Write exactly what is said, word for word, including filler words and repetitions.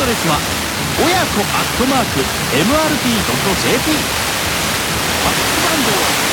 ドレスは親子アットマーク エムアールティードットジェーピー。 ファックス番号は